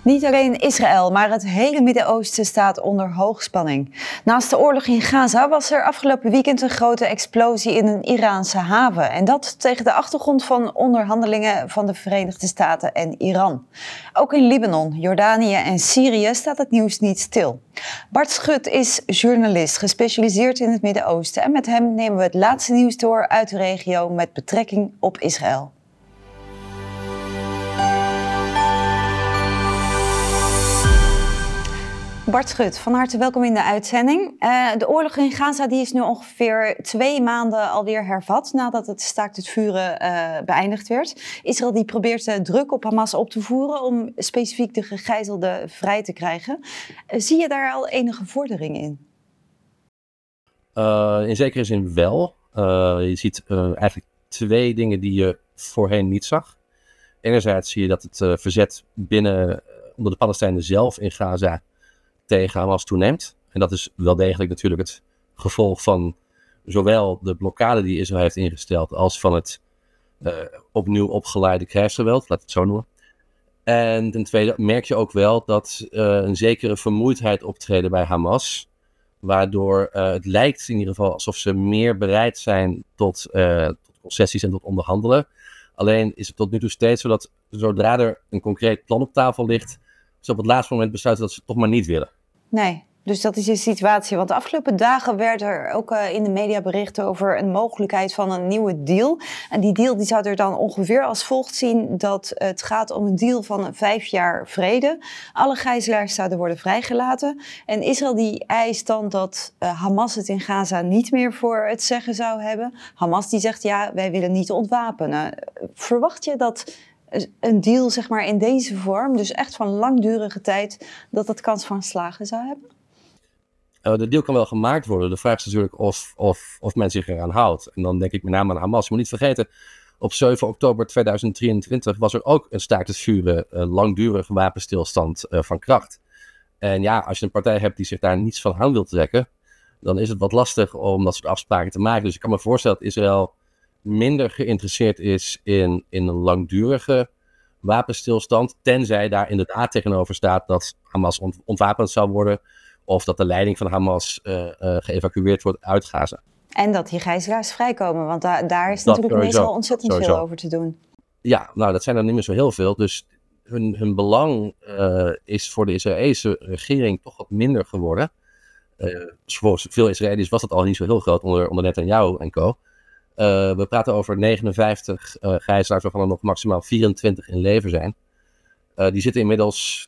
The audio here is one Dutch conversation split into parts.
Niet alleen Israël, maar het hele Midden-Oosten staat onder hoogspanning. Naast de oorlog in Gaza was er afgelopen weekend een grote explosie in een Iraanse haven. En dat tegen de achtergrond van onderhandelingen van de Verenigde Staten en Iran. Ook in Libanon, Jordanië en Syrië staat het nieuws niet stil. Bart Schut is journalist, gespecialiseerd in het Midden-Oosten. En met hem nemen we het laatste nieuws door uit de regio met betrekking op Israël. Bart Schut, van harte welkom in de uitzending. De oorlog in Gaza die is nu ongeveer 2 maanden alweer hervat nadat het staakt het vuren beëindigd werd. Israël die probeert druk op Hamas op te voeren om specifiek de gegijzelden vrij te krijgen. Zie je daar al enige vordering in? In zekere zin wel. Je ziet eigenlijk 2 dingen die je voorheen niet zag. Enerzijds zie je dat het verzet onder de Palestijnen zelf in Gaza tegen Hamas toeneemt. En dat is wel degelijk natuurlijk het gevolg van zowel de blokkade die Israël heeft ingesteld als van het opnieuw opgeleide krijgsgeweld, laat ik het zo noemen. En ten tweede merk je ook wel dat een zekere vermoeidheid optreden bij Hamas, waardoor het lijkt in ieder geval alsof ze meer bereid zijn tot concessies en tot onderhandelen. Alleen is het tot nu toe steeds zo dat zodra er een concreet plan op tafel ligt, ze op het laatste moment besluiten dat ze het toch maar niet willen. Nee, dus dat is de situatie. Want de afgelopen dagen werd er ook in de media berichten over een mogelijkheid van een nieuwe deal. En die deal die zou er dan ongeveer als volgt zien dat het gaat om een deal van 5 jaar vrede. Alle gijzelaars zouden worden vrijgelaten. En Israël die eist dan dat Hamas het in Gaza niet meer voor het zeggen zou hebben. Hamas die zegt ja, wij willen niet ontwapenen. Verwacht je dat een deal zeg maar in deze vorm, dus echt van langdurige tijd, dat kans van slagen zou hebben? De deal kan wel gemaakt worden. De vraag is natuurlijk of men zich eraan houdt. En dan denk ik met name aan Hamas. Je moet niet vergeten, op 7 oktober 2023 was er ook een staakt het vuren, langdurige wapenstilstand van kracht. En ja, als je een partij hebt die zich daar niets van aan wil trekken, dan is het wat lastig om dat soort afspraken te maken. Dus ik kan me voorstellen dat Israël minder geïnteresseerd is in een langdurige wapenstilstand, tenzij daar inderdaad tegenover staat dat Hamas ontwapend zou worden, of dat de leiding van Hamas geëvacueerd wordt uit Gaza. En dat die gijzelaars vrijkomen, want daar is natuurlijk meestal ontzettend veel over te doen. Ja, nou dat zijn er niet meer zo heel veel, dus hun belang is voor de Israëlische regering toch wat minder geworden. Voor veel Israëli's was dat al niet zo heel groot onder Netanyahu en co. We praten over 59 gijzelaars, waarvan er nog maximaal 24 in leven zijn. Die zitten inmiddels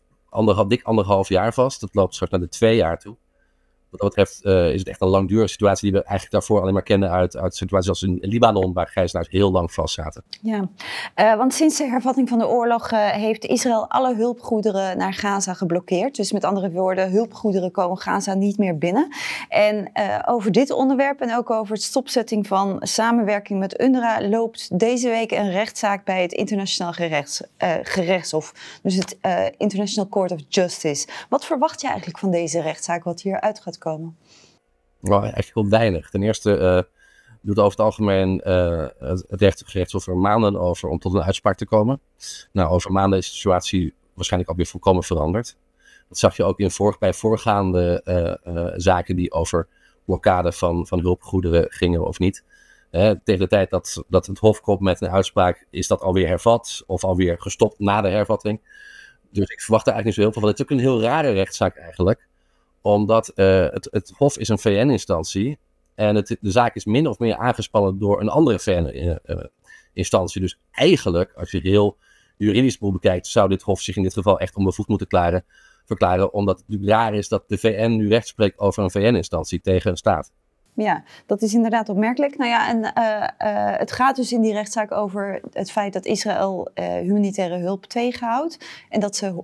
dik 1,5 jaar vast. Dat loopt straks naar de 2 jaar toe. Wat dat betreft is het echt een langdurige situatie die we eigenlijk daarvoor alleen maar kennen uit situaties als in Libanon, waar gijzelaars heel lang vast zaten. Ja, want sinds de hervatting van de oorlog heeft Israël alle hulpgoederen naar Gaza geblokkeerd. Dus met andere woorden, hulpgoederen komen Gaza niet meer binnen. En over dit onderwerp en ook over het stopzetting van samenwerking met UNRWA loopt deze week een rechtszaak bij het Internationaal Gerechtshof. Dus het International Court of Justice. Wat verwacht je eigenlijk van deze rechtszaak, wat hieruit gaat komen? Nou, eigenlijk wel weinig. Ten eerste doet over het algemeen het rechtsgerechtshof er maanden over om tot een uitspraak te komen. Nou, over maanden is de situatie waarschijnlijk alweer volkomen veranderd. Dat zag je ook bij voorgaande zaken die over blokkade van hulpgoederen gingen of niet. Tegen de tijd dat het hof komt met een uitspraak, is dat alweer hervat of alweer gestopt na de hervatting. Dus ik verwacht er eigenlijk niet zo heel veel van. Het is ook een heel rare rechtszaak eigenlijk, omdat het hof is een VN-instantie en de zaak is min of meer aangespannen door een andere VN-instantie. Dus eigenlijk, als je heel juridisch bekijkt, zou dit hof zich in dit geval echt onbevoegd moeten verklaren, omdat het natuurlijk raar is dat de VN nu recht spreekt over een VN-instantie tegen een staat. Ja, dat is inderdaad opmerkelijk. Nou ja, en het gaat dus in die rechtszaak over het feit dat Israël humanitaire hulp tegenhoudt en dat ze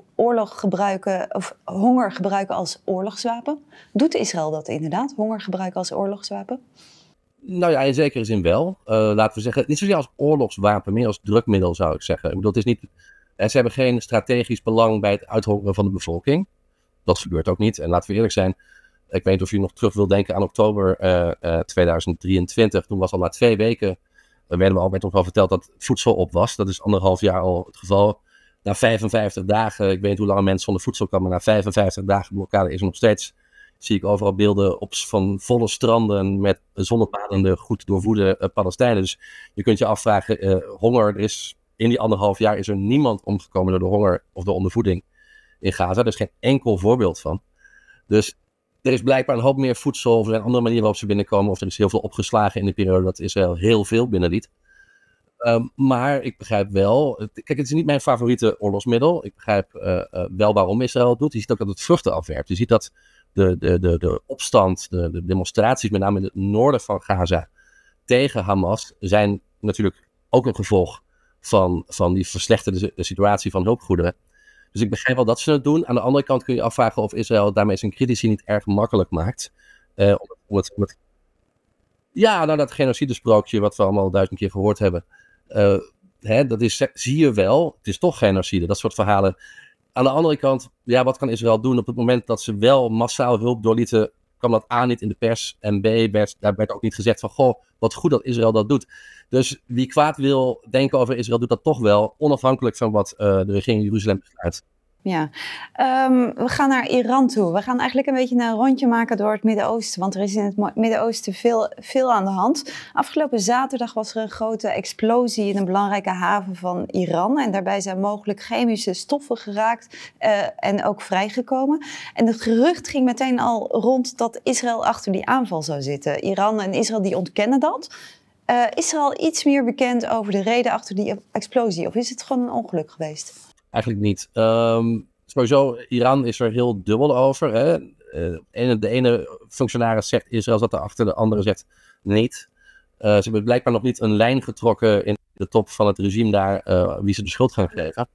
honger gebruiken als oorlogswapen. Doet Israël dat inderdaad, honger gebruiken als oorlogswapen? Nou ja, in zekere zin wel. Laten we zeggen, niet zozeer als oorlogswapen, meer als drukmiddel zou ik zeggen. Ik bedoel, het is niet, ze hebben geen strategisch belang bij het uithongeren van de bevolking. Dat gebeurt ook niet. En laten we eerlijk zijn, ik weet niet of je nog terug wil denken aan oktober 2023. Toen was al na 2 weken, werd ons al verteld dat voedsel op was. Dat is 1,5 jaar al het geval. na 55 dagen, ik weet niet hoe lang een mens zonder voedsel kan, maar na 55 dagen blokkade is er nog steeds, zie ik overal beelden van volle stranden met zonnepadende, goed doorvoede Palestijnen. Dus je kunt je afvragen, honger, er is in die 1,5 jaar is er niemand omgekomen door de honger of de ondervoeding in Gaza. Er is geen enkel voorbeeld van. Dus er is blijkbaar een hoop meer voedsel, of er zijn andere manieren waarop ze binnenkomen, of er is heel veel opgeslagen in de periode dat Israël heel veel binnenliet. Maar ik begrijp wel, kijk, het is niet mijn favoriete oorlogsmiddel. Ik begrijp wel waarom Israël het doet. Je ziet ook dat het vruchten afwerpt. Je ziet dat de opstand, de demonstraties, met name in het noorden van Gaza, tegen Hamas, zijn natuurlijk ook een gevolg van die verslechterde situatie van hulpgoederen. Dus ik begrijp wel dat ze het doen. Aan de andere kant kun je afvragen of Israël daarmee zijn critici niet erg makkelijk maakt. Ja, nou dat genocidesprookje wat we allemaal 1000 keer gehoord hebben. Zie je wel, het is toch genocide, dat soort verhalen. Aan de andere kant, ja, wat kan Israël doen op het moment dat ze wel massaal hulp doorlieten, kwam dat A niet in de pers en B, daar werd ook niet gezegd van, goh, wat goed dat Israël dat doet. Dus wie kwaad wil denken over Israël doet dat toch wel, onafhankelijk van wat de regering in Jeruzalem besluit. Ja, we gaan naar Iran toe. We gaan eigenlijk een beetje een rondje maken door het Midden-Oosten, want er is in het Midden-Oosten veel aan de hand. Afgelopen zaterdag was er een grote explosie in een belangrijke haven van Iran en daarbij zijn mogelijk chemische stoffen geraakt en ook vrijgekomen. En het gerucht ging meteen al rond dat Israël achter die aanval zou zitten. Iran en Israël die ontkennen dat. Is er al iets meer bekend over de reden achter die explosie of is het gewoon een ongeluk geweest? Eigenlijk niet. Sowieso, Iran is er heel dubbel over. Hè? De ene functionaris zegt Israël zat erachter, de andere zegt niet. Ze hebben blijkbaar nog niet een lijn getrokken in de top van het regime daar, wie ze de schuld gaan geven.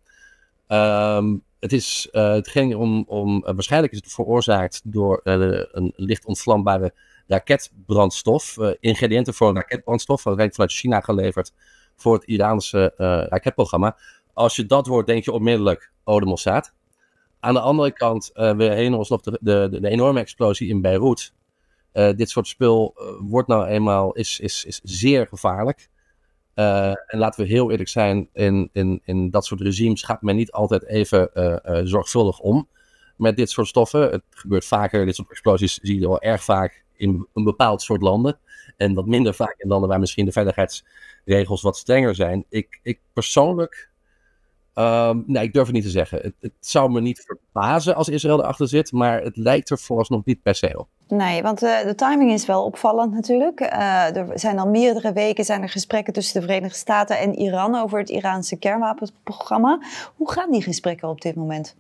Het ging om waarschijnlijk is het veroorzaakt door een licht ontvlambare raketbrandstof. Ingrediënten voor een raketbrandstof, vanuit China geleverd voor het Iraanse raketprogramma. Als je dat hoort, denk je onmiddellijk, de Mossad. Aan de andere kant, we herinneren ons nog de enorme explosie in Beirut. Dit soort spul wordt nou eenmaal, is zeer gevaarlijk. En laten we heel eerlijk zijn, in dat soort regimes gaat men niet altijd even zorgvuldig om met dit soort stoffen. Het gebeurt vaker, dit soort explosies zie je wel erg vaak in een bepaald soort landen. En wat minder vaak in landen waar misschien de veiligheidsregels wat strenger zijn. Ik persoonlijk... nee, ik durf het niet te zeggen. Het zou me niet verbazen als Israël erachter zit, maar het lijkt er vooralsnog niet per se op. Nee, want de timing is wel opvallend natuurlijk. Er zijn al meerdere weken gesprekken tussen de Verenigde Staten en Iran over het Iraanse kernwapenprogramma. Hoe gaan die gesprekken op dit moment?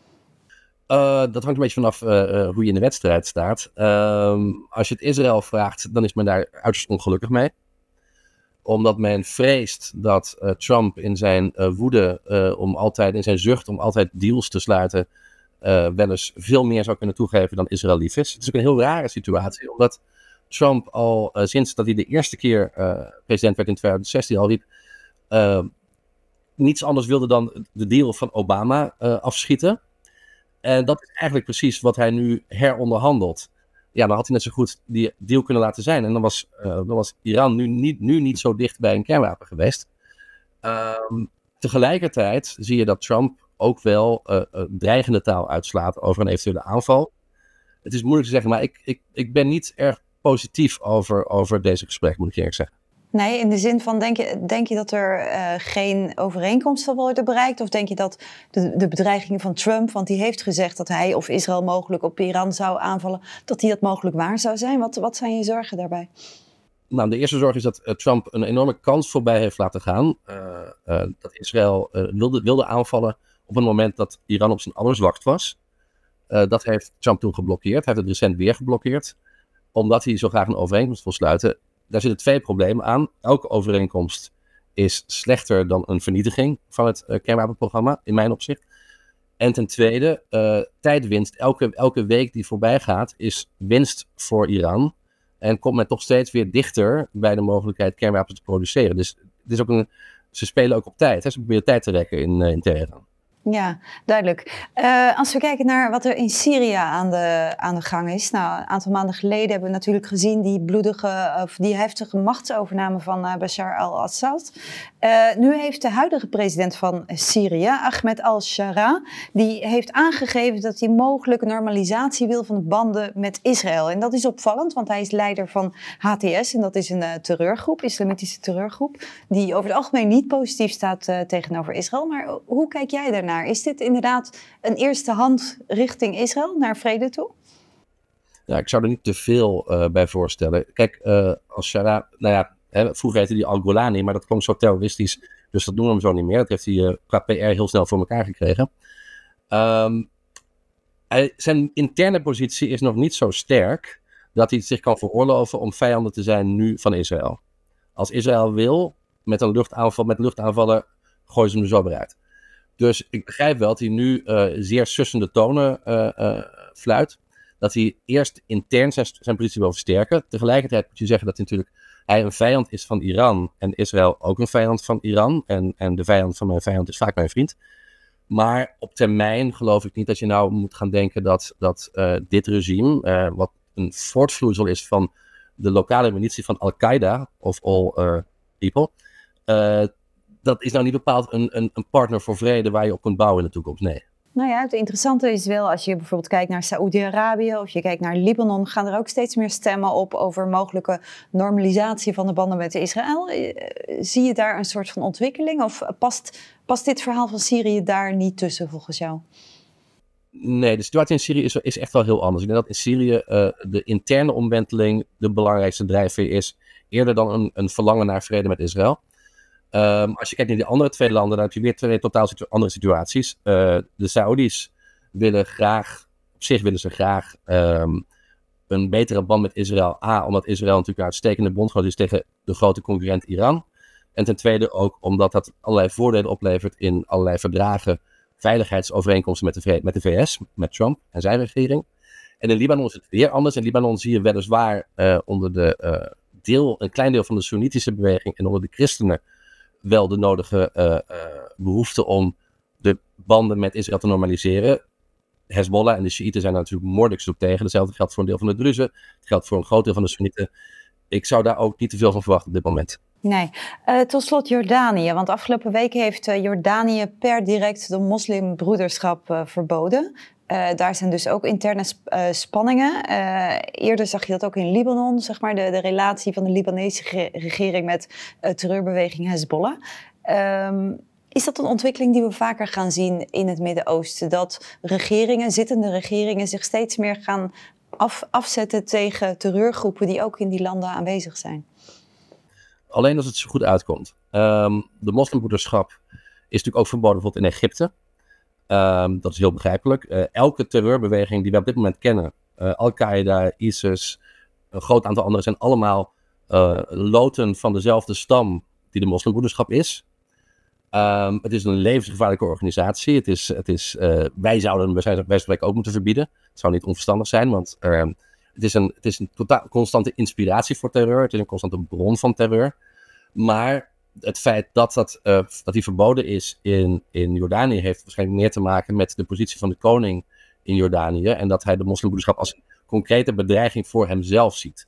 Dat hangt een beetje vanaf hoe je in de wedstrijd staat. Als je het Israël vraagt, dan is men daar uiterst ongelukkig mee. Omdat men vreest dat Trump in zijn woede, in zijn zucht om altijd deals te sluiten, wel eens veel meer zou kunnen toegeven dan Israël lief is. Het is ook een heel rare situatie, omdat Trump al sinds dat hij de eerste keer president werd in 2016 al riep, niets anders wilde dan de deal van Obama afschieten. En dat is eigenlijk precies wat hij nu heronderhandelt. Ja, dan had hij net zo goed die deal kunnen laten zijn. En dan was Iran nu niet zo dicht bij een kernwapen geweest. Tegelijkertijd zie je dat Trump ook wel dreigende taal uitslaat over een eventuele aanval. Het is moeilijk te zeggen, maar ik ben niet erg positief over deze gesprek, moet ik eerlijk zeggen. Nee, in de zin van, denk je dat er geen overeenkomst zal worden bereikt? Of denk je dat de bedreigingen van Trump, want die heeft gezegd dat hij of Israël mogelijk op Iran zou aanvallen, dat dat mogelijk waar zou zijn? Wat zijn je zorgen daarbij? Nou, de eerste zorg is dat Trump een enorme kans voorbij heeft laten gaan. Dat Israël wilde aanvallen op een moment dat Iran op zijn allerzwakst was. Dat heeft Trump toen geblokkeerd. Hij heeft het recent weer geblokkeerd. Omdat hij zo graag een overeenkomst wil sluiten. Daar zitten 2 problemen aan. Elke overeenkomst is slechter dan een vernietiging van het kernwapenprogramma, in mijn opzicht. En ten tweede, tijdwinst. Elke week die voorbij gaat, is winst voor Iran. En komt men toch steeds weer dichter bij de mogelijkheid kernwapens te produceren. Dus het is ook ze spelen ook op tijd. Hè? Ze proberen tijd te rekken in Teheran. Ja, duidelijk. Als we kijken naar wat er in Syrië aan de gang is. Nou, een aantal maanden geleden hebben we natuurlijk gezien die heftige machtsovername van Bashar al-Assad. Nu heeft de huidige president van Syrië, Ahmed al-Shara, die heeft aangegeven dat hij mogelijk een normalisatie wil van de banden met Israël. En dat is opvallend, want hij is leider van HTS en dat is een terreurgroep, islamitische terreurgroep, die over het algemeen niet positief staat tegenover Israël. Maar hoe kijk jij daarnaar? Is dit inderdaad een eerste hand richting Israël, naar vrede toe? Ja, ik zou er niet te veel bij voorstellen. Kijk, als Shara, nou ja, vroeger heette hij Al-Golani, maar dat klonk zo terroristisch, dus dat doen we hem zo niet meer. Dat heeft hij qua PR heel snel voor elkaar gekregen. Zijn interne positie is nog niet zo sterk dat hij zich kan veroorloven om vijanden te zijn nu van Israël. Als Israël wil, met luchtaanvallen, gooien ze hem er zo weer uit. Dus ik begrijp wel dat hij nu zeer sussende tonen fluit. Dat hij eerst intern zijn positie wil versterken. Tegelijkertijd moet je zeggen dat hij een vijand is van Iran. En Israël ook een vijand van Iran. En de vijand van mijn vijand is vaak mijn vriend. Maar op termijn geloof ik niet dat je nou moet gaan denken dat dit regime, wat een voortvloeisel is van de lokale militie van Al-Qaeda, of all people, dat is nou niet bepaald een partner voor vrede waar je op kunt bouwen in de toekomst. Nee. Nou ja, het interessante is wel, als je bijvoorbeeld kijkt naar Saoedi-Arabië of je kijkt naar Libanon, gaan er ook steeds meer stemmen op over mogelijke normalisatie van de banden met Israël. Zie je daar een soort van ontwikkeling of past dit verhaal van Syrië daar niet tussen volgens jou? Nee, de situatie in Syrië is echt wel heel anders. Ik denk dat in Syrië de interne omwenteling de belangrijkste drijfveer is, eerder dan een verlangen naar vrede met Israël. Als je kijkt naar die andere twee landen, dan heb je weer twee totaal andere situaties. De Saoedi's willen ze graag een betere band met Israël. Omdat Israël natuurlijk een uitstekende bondgenoot is tegen de grote concurrent Iran. En ten tweede ook omdat dat allerlei voordelen oplevert in allerlei verdragen, veiligheidsovereenkomsten met de VS, met Trump en zijn regering. En in Libanon is het weer anders. In Libanon zie je weliswaar onder een klein deel van de Soenitische beweging en onder de christenen wel de nodige behoefte om de banden met Israël te normaliseren. Hezbollah en de Sjiïten zijn daar natuurlijk moordelijk tegen. Hetzelfde geldt voor een deel van de Druzen. Het geldt voor een groot deel van de Soenieten. Ik zou daar ook niet te veel van verwachten op dit moment. Nee. Tot slot Jordanië. Want afgelopen week heeft Jordanië per direct de moslimbroederschap verboden. Daar zijn dus ook interne spanningen. Eerder zag je dat ook in Libanon, zeg maar, de relatie van de Libanese regering met terreurbeweging Hezbollah. Is dat een ontwikkeling die we vaker gaan zien in het Midden-Oosten? Dat zittende regeringen zich steeds meer gaan afzetten tegen terreurgroepen die ook in die landen aanwezig zijn? Alleen als het zo goed uitkomt. De moslimbroederschap is natuurlijk ook verboden bijvoorbeeld in Egypte. Dat is heel begrijpelijk. Elke terreurbeweging die we op dit moment kennen, Al-Qaeda, ISIS, een groot aantal anderen, zijn allemaal loten van dezelfde stam die de moslimbroederschap is. Het is een levensgevaarlijke organisatie. Wij zouden bij spreken ook moeten verbieden. Het zou niet onverstandig zijn, want het is een constante inspiratie voor terreur. Het is een constante bron van terreur. Maar het feit dat die verboden is in Jordanië heeft waarschijnlijk meer te maken met de positie van de koning in Jordanië. En dat hij de moslimbroederschap als een concrete bedreiging voor hemzelf ziet.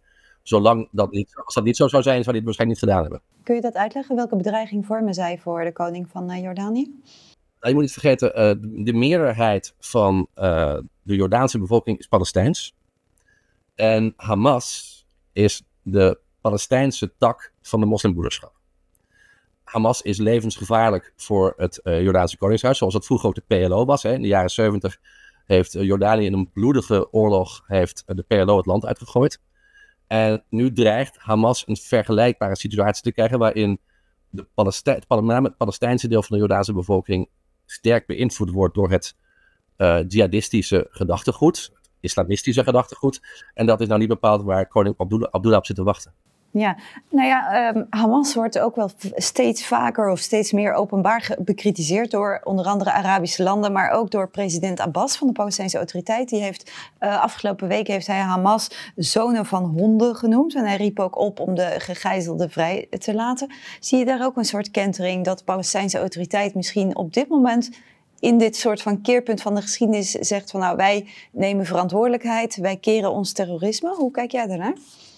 Als dat niet zo zou zijn, zou hij het waarschijnlijk niet gedaan hebben. Kun je dat uitleggen? Welke bedreiging vormen zij voor de koning van Jordanië? Nou, je moet niet vergeten, de meerderheid van de Jordaanse bevolking is Palestijns. En Hamas is de Palestijnse tak van de moslimbroederschap. Hamas is levensgevaarlijk voor het Jordaanse koningshuis, zoals het vroeger ook de PLO was. In de jaren 70 heeft Jordanië in een bloedige oorlog de PLO het land uitgegooid. En nu dreigt Hamas een vergelijkbare situatie te krijgen waarin met het Palestijnse deel van de Jordaanse bevolking sterk beïnvloed wordt door het jihadistische gedachtegoed, het islamistische gedachtegoed. En dat is nou niet bepaald waar koning Abdullah op zit te wachten. Ja, nou ja, Hamas wordt ook wel steeds vaker of steeds meer openbaar bekritiseerd door onder andere Arabische landen, maar ook door president Abbas van de Palestijnse Autoriteit. Die heeft afgelopen week heeft hij Hamas zonen van honden genoemd en hij riep ook op om de gegijzelden vrij te laten. Zie je daar ook een soort kentering dat de Palestijnse Autoriteit misschien op dit moment in dit soort van keerpunt van de geschiedenis zegt van nou, wij nemen verantwoordelijkheid, wij keren ons terrorisme. Hoe kijk jij daarnaar?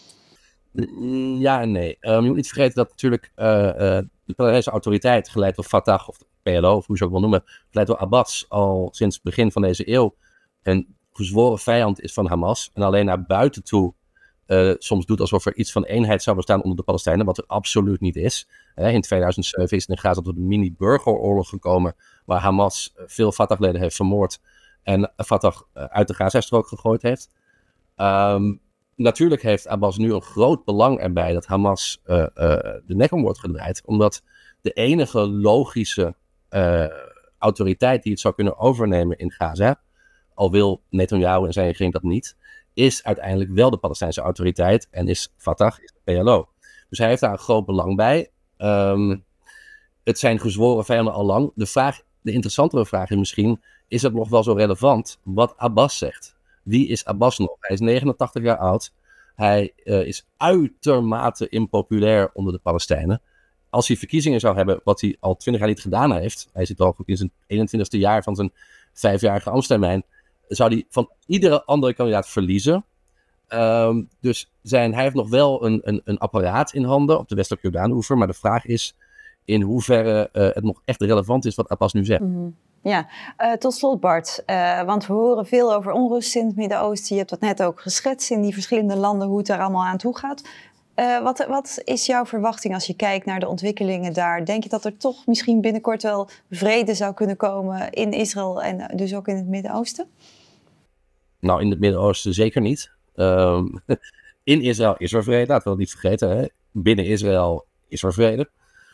Ja en nee. Je moet niet vergeten dat natuurlijk de Palestijnse autoriteit, geleid door Fatah of de PLO, of hoe je ze ook wil noemen, geleid door Abbas, al sinds het begin van deze eeuw een gezworen vijand is van Hamas. En alleen naar buiten toe soms doet alsof er iets van eenheid zou bestaan onder de Palestijnen, wat er absoluut niet is. In 2007 is het in Gaza tot een mini-burgeroorlog gekomen, waar Hamas veel Fatah-leden heeft vermoord en Fatah uit de Gazastrook gegooid heeft. Natuurlijk heeft Abbas nu een groot belang erbij dat Hamas de nek om wordt gedraaid, omdat de enige logische autoriteit die het zou kunnen overnemen in Gaza, al wil Netanyahu en zijn regering dat niet, is uiteindelijk wel de Palestijnse autoriteit en is Fatah, is de PLO. Dus hij heeft daar een groot belang bij. Het zijn gezworen vijanden al lang. De interessantere vraag is misschien, is het nog wel zo relevant wat Abbas zegt? Wie is Abbas nog? Hij is 89 jaar oud. Hij is uitermate impopulair onder de Palestijnen. Als hij verkiezingen zou hebben, wat hij al 20 jaar niet gedaan heeft, hij zit al in zijn 21ste jaar van zijn 5-jarige ambtstermijn, zou hij van iedere andere kandidaat verliezen. Dus hij heeft nog wel een apparaat in handen op de westelijke Jordaanoever, maar de vraag is in hoeverre het nog echt relevant is wat Abbas nu zegt. Mm-hmm. Ja, tot slot Bart, want we horen veel over onrust in het Midden-Oosten. Je hebt dat net ook geschetst in die verschillende landen, hoe het daar allemaal aan toe gaat. Wat is jouw verwachting als je kijkt naar de ontwikkelingen daar? Denk je dat er toch misschien binnenkort wel vrede zou kunnen komen in Israël en dus ook in het Midden-Oosten? Nou, in het Midden-Oosten zeker niet. In Israël is er vrede, laten we dat niet vergeten. Hè? Binnen Israël is er vrede.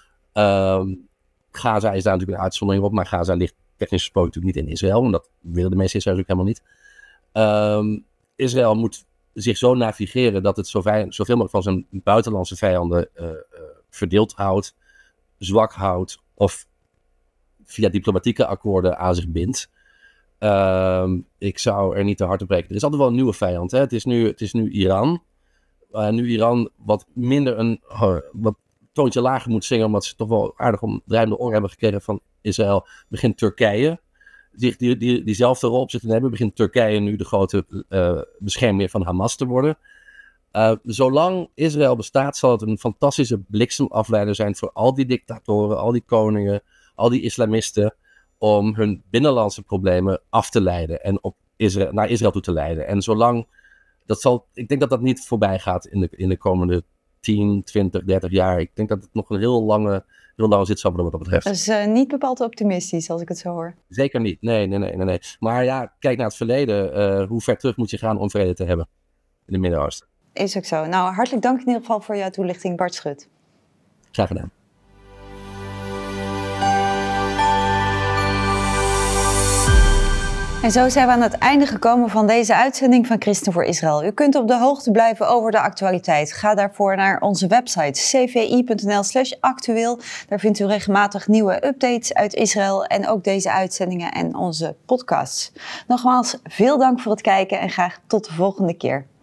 Gaza is daar natuurlijk een uitzondering op, maar Gaza ligt technisch gesproken natuurlijk niet in Israël. En dat willen de meeste Israëli's ook helemaal niet. Israël moet zich zo navigeren dat het zoveel mogelijk van zijn buitenlandse vijanden verdeeld houdt, zwak houdt of via diplomatieke akkoorden aan zich bindt. Ik zou er niet te hard op breken. Er is altijd wel een nieuwe vijand. Hè? Het is nu Iran. Nu Iran wat minder wat toontje lager moet zingen, omdat ze toch wel aardig om draaiende oren hebben gekregen van Israël, begint Turkije diezelfde rol op zich te nemen. Begint Turkije nu de grote beschermheer van Hamas te worden. Zolang Israël bestaat, zal het een fantastische bliksemafleider zijn voor al die dictatoren, al die koningen, al die islamisten, om hun binnenlandse problemen af te leiden en naar Israël toe te leiden. En ik denk dat dat niet voorbij gaat in de komende 10, 20, 30 jaar. Ik denk dat het nog een heel lange zit zal worden wat dat betreft. Dat is niet bepaald optimistisch, als ik het zo hoor. Zeker niet. Nee. Maar ja, kijk naar het verleden. Hoe ver terug moet je gaan om vrede te hebben in het Midden-Oosten? Is ook zo. Nou, hartelijk dank in ieder geval voor jouw toelichting, Bart Schut. Graag gedaan. En zo zijn we aan het einde gekomen van deze uitzending van Christen voor Israël. U kunt op de hoogte blijven over de actualiteit. Ga daarvoor naar onze website cvi.nl/actueel. Daar vindt u regelmatig nieuwe updates uit Israël en ook deze uitzendingen en onze podcasts. Nogmaals, veel dank voor het kijken en graag tot de volgende keer.